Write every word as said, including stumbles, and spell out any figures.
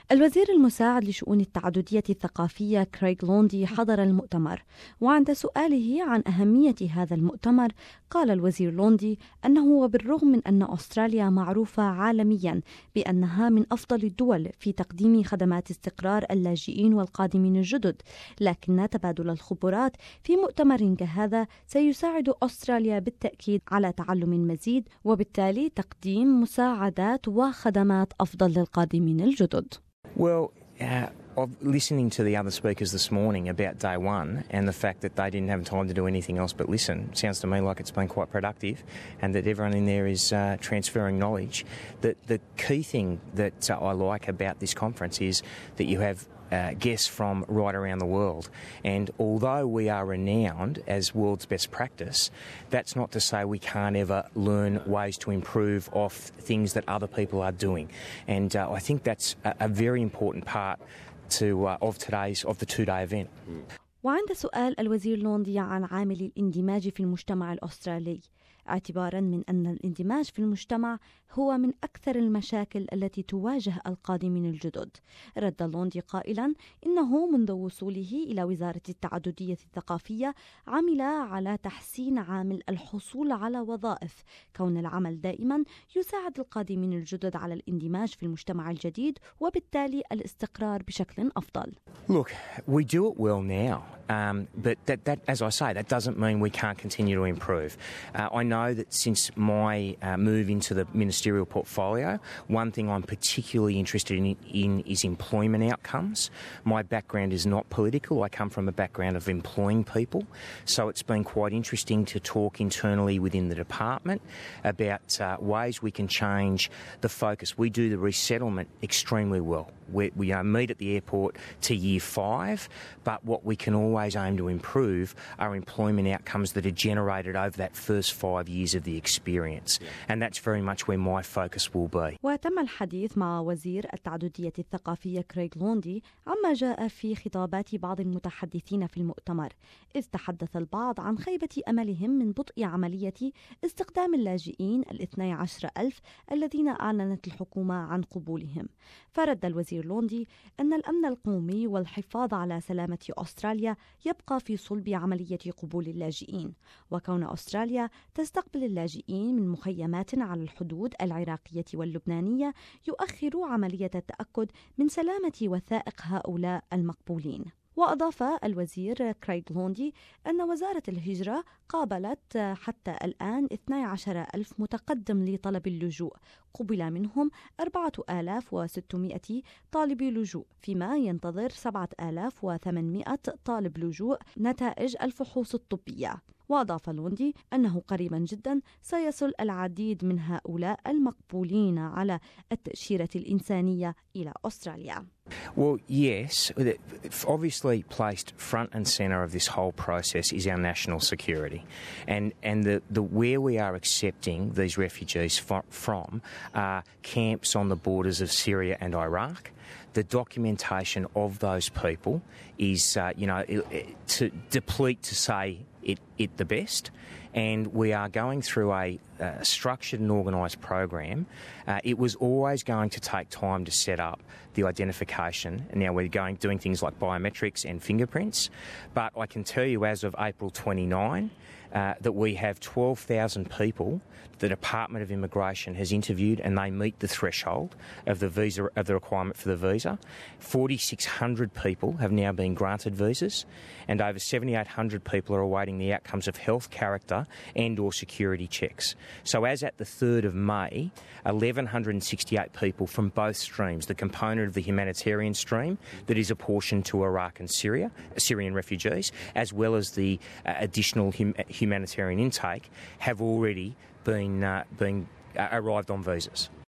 الوزير المساعد لشؤون التعددية الثقافية كريغ لوندي حضر المؤتمر، وعند سؤاله عن أهمية هذا المؤتمر قال الوزير لوندي أنه وبالرغم من أن أستراليا معروفة عالميا بأنها من أفضل الدول في تقديم خدمات استقرار اللاجئين والقادمين الجدد، لكن تبادل الخبرات في مؤتمر كهذا سيساعد أستراليا بالتأكيد على تعلم مزيد وبالتالي تقديم مساعدات وخدمات أفضل للقادمين الجدد. Well, uh, of listening to the other speakers this morning about day one and the fact that they didn't have time to do anything else but listen, sounds to me like it's been quite productive and that everyone in there is uh, transferring knowledge. The, the key thing that uh, I like about this conference is that you have Uh, guests from right around the world, and although we are renowned as world's best practice, that's not to say we can't ever learn ways to improve off things that other people are doing, and uh, I think that's a, a very important part to uh, of today's of the two-day event. وعند سؤال الوزير لوندي عن عامل الاندماج في المجتمع الأسترالي، اعتبارا من أن الاندماج في المجتمع هو من أكثر المشاكل التي تواجه القادمين الجدد، رد لوندي قائلا إنه منذ وصوله إلى وزارة التعددية الثقافية عمل على تحسين عامل الحصول على وظائف، كون العمل دائما يساعد القادمين الجدد على الاندماج في المجتمع الجديد وبالتالي الاستقرار بشكل أفضل. Look, we do it well now, um, but that, that, as I say, that doesn't mean we can't continue to improve. Uh, I know that since my uh, move into the ministerial portfolio, one thing I'm particularly interested in, in is employment outcomes. My background is not political. I come from a background of employing people, so it's been quite interesting to talk internally within the department about uh, ways we can change the focus. We do the resettlement extremely well. We, we uh, meet at the airport to year five, but what we can always aim to improve are employment outcomes that are generated over that first five years of the experience. And that's very much where my focus will be. وتم الحديث مع وزير التعددية الثقافية كريغ لوندي عما جاء في خطابات بعض المتحدثين في المؤتمر، إذ تحدث البعض عن خيبة أملهم من بطء عملية استخدام اللاجئين الاثني عشر ألف الذين أعلنت الحكومة عن قبولهم. فرد الوزير لوندي أن الأمن القومي والحفاظ على سلامة أستراليا يبقى في صلب عملية قبول اللاجئين، وكون أستراليا تستقبل اللاجئين من مخيمات على الحدود العراقية واللبنانية يؤخر عملية التأكد من سلامة وثائق هؤلاء المقبولين. وأضاف الوزير كريغ لوندي أن وزارة الهجرة قابلت حتى الآن اثني عشر ألف متقدم لطلب اللجوء، قبل منهم أربعة آلاف وستمائة طالب لجوء، فيما ينتظر سبعة آلاف وثمانمائة طالب لجوء نتائج الفحوص الطبية. وأضاف لوندي أنه قريبا جدا سيصل العديد من هؤلاء المقبولين على التأشيرة الإنسانية إلى أستراليا. Well, yes, obviously placed front and centre of this whole process is our national security, and and the, the where we are accepting these refugees for, from are camps on the borders of Syria and Iraq. The documentation of those people is, uh, you know, it, it, to deplete to say it, it the best, and we are going through a uh, structured and organised program. Uh, it was always going to take time to set up the identification, and now we're going doing things like biometrics and fingerprints. But I can tell you, as of April twenty-ninth, uh, that we have twelve thousand people the Department of Immigration has interviewed, and they meet the threshold of the visa of the requirement for the visa. forty-six hundred people have now been granted visas, and over seventy-eight hundred people are awaiting the outcomes of health, character and or security checks. So as at the third of May, one thousand one hundred sixty-eight people from both streams, the component of the humanitarian stream that is apportioned to Iraq and Syria, Syrian refugees, as well as the uh, additional hum- humanitarian intake, have already been, uh, been uh, arrived on visas.